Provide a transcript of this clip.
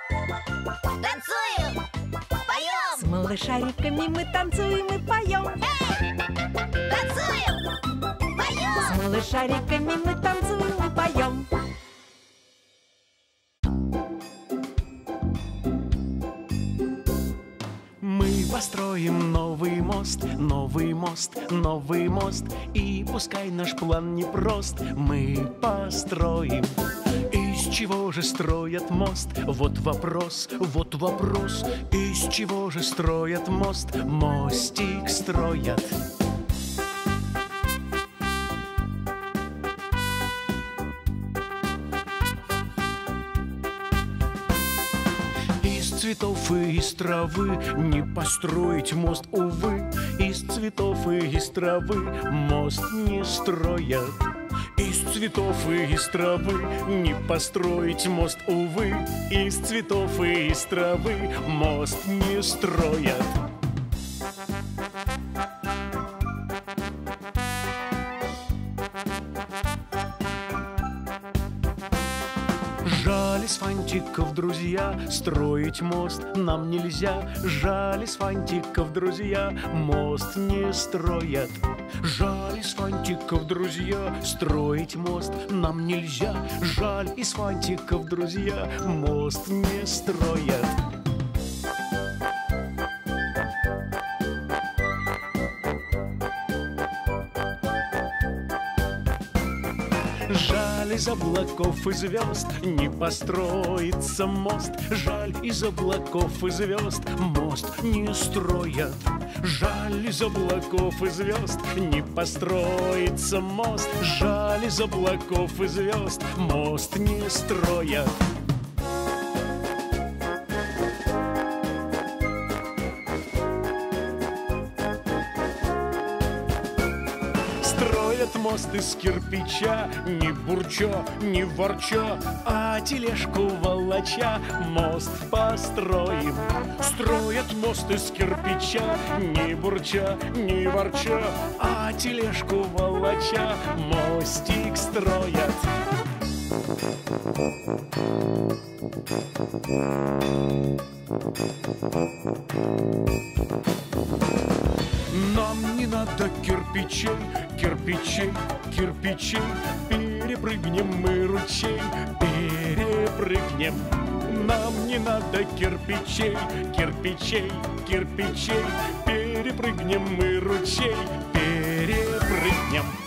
Танцуем, поем. С малышариками мы танцуем и поем. Танцуем, поем. С малышариками мы танцуем и поем. Мы построим новый мост, новый мост, новый мост. И пускай наш план непрост, мы построим. Из чего же строят мост? Вот вопрос, вот вопрос. Из чего же строят мост? Мостик строят. Из цветов и из травы не построить мост, увы. Из цветов и из травы мост не строят. Из цветов и из травы не построить мост, увы. Из цветов и из травы мост не строят. Жаль из фантиков, друзья, строить мост нам нельзя. Жаль из фантиков, друзья, мост не строят. Жаль из фантиков, друзья, строить мост нам нельзя. Жаль из фантиков, друзья, мост не строят. Жаль из облаков и звезд не построится мост. Жаль из облаков и звезд мост не строят. Жаль из облаков и звезд не построится мост. Жаль из облаков и звезд мост не строят. Строят мост из кирпича, не бурча, не ворча, а тележку волоча мост построим. Строят мост из кирпича, не бурча, не ворча, а тележку волоча мостик строят. Нам не надо кирпичей, кирпичей, кирпичей. Перепрыгнем мы ручей, перепрыгнем. Нам не надо кирпичей, кирпичей, кирпичей. Перепрыгнем мы ручей, перепрыгнем.